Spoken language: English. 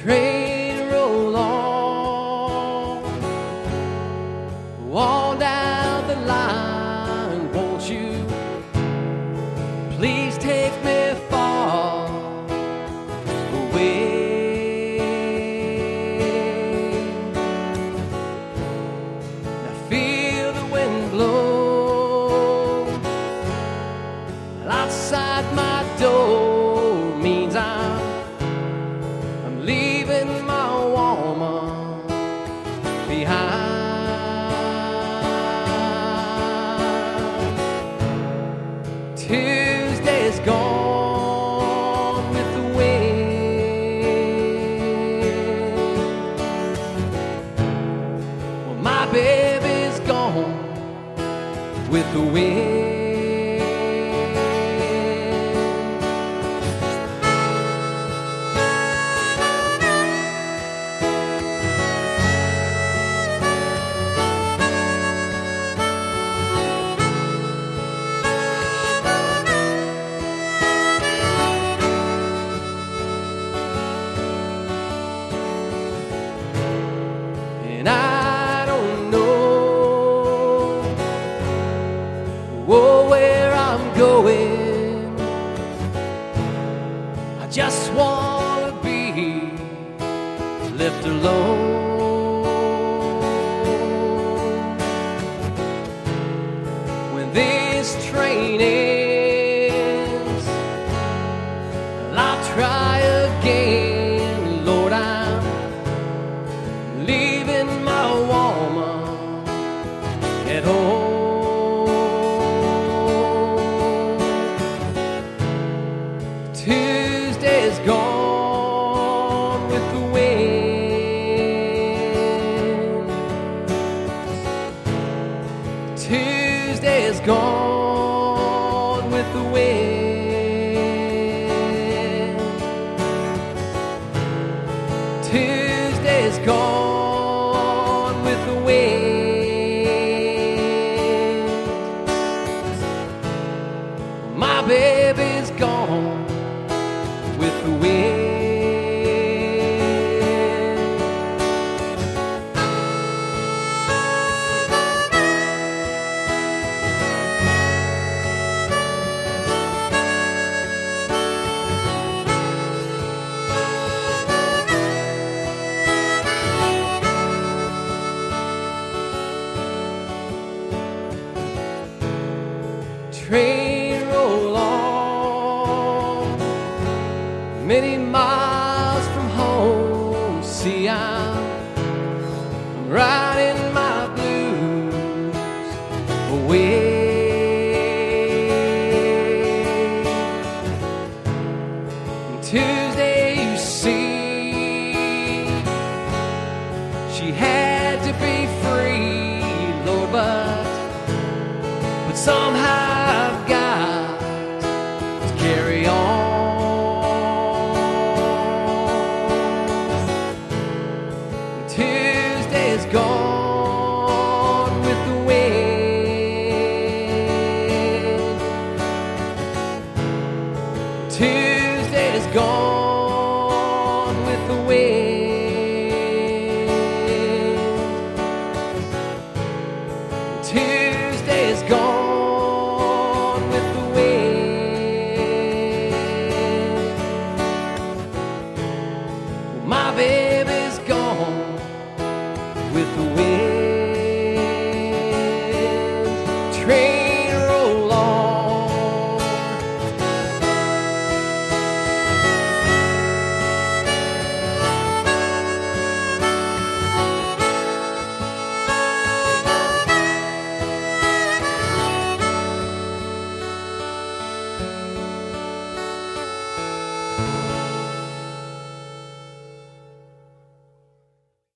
train roll on, all down the line. Won't you please take me far away? I feel the wind blow outside my door, means I'm leaving my woman behind. Tuesday's gone with the wind. Well, my baby's gone with the wind. And I don't know where I'm going. I just want to be left alone. When this train ends, I'll try again. Lord, I'm leaving my woman at home. Tuesday's gone with the wind. Tuesday's gone with the wind. Tuesday's gone with the wind. My baby's gone with the wind. Train roll on, many miles from home. See, I'm riding my blues away. And Tuesday, you see, she had to be free, Lord, but somehow I've got to carry on. Tuesday's gone with the wind. Tuesday's gone